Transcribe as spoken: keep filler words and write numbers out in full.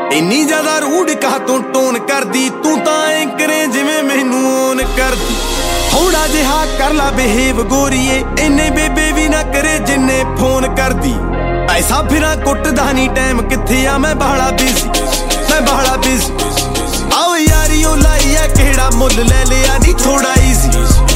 ਇੰਨੀ ਜ਼ਿਆਦਾ ਰੂਡ ਕਾ ਤੂੰ ਟੋਨ ਕਰਦੀ, ਤੂੰ ਤਾਂ ਐ ਕਰੇ ਜਿਵੇਂ ਮੈਨੂੰ ਓਨ ਕਰਦੀ। ਥੋੜਾ ਜਿਹਾ ਕਰ ਲਾ ਬਿਹੇਵ ਗੋਰੀਏ, ਇੰਨੇ ਬੇਬੇ ਵੀ ਨਾ ਕਰੇ ਜਿੰਨੇ ਫੋਨ ਕਰਦੀ। ਐਸਾ ਫਿਰਾਂ ਕੁੱਟਦਾ ਨੀ ਟਾਈਮ ਕਿੱਥੇ ਆ, ਮੈਂ ਬਾਹਲਾ ਬਿਜ਼ੀ, ਮੈਂ ਬਾਹਲਾ ਬਿਜ਼ੀ। ਆਓ ਯਾਰੀ ਉਹ ਲਾਈ ਆ ਕਿਹੜਾ ਮੁੱਲ ਲੈ ਲਿਆ ਨੀ ਥੋੜਾ ਈਜ਼ੀ।